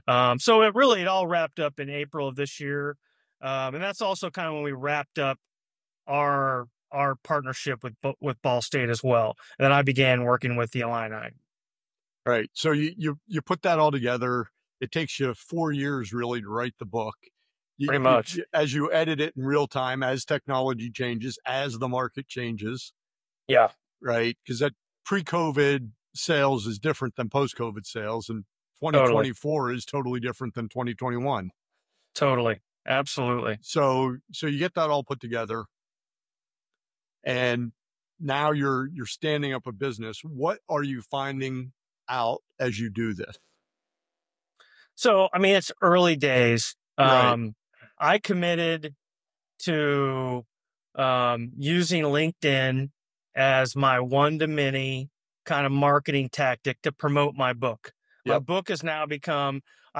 So it all wrapped up in April of this year. And that's also kind of when we wrapped up our partnership with Ball State as well. And then I began working with the Illini. Right. So you put that all together. It takes you 4 years really to write the book. Pretty much. As you edit it in real time, as technology changes, as the market changes, Yeah, right? Because that pre-COVID sales is different than post-COVID sales, and totally. 2024 is totally different than 2021. Totally. Absolutely. So you get that all put together, and now you're standing up a business. What are you finding out as you do this? So, I mean, it's early days. Right. I committed to using LinkedIn as my one-to-many kind of marketing tactic to promote my book. My Yep. book has now become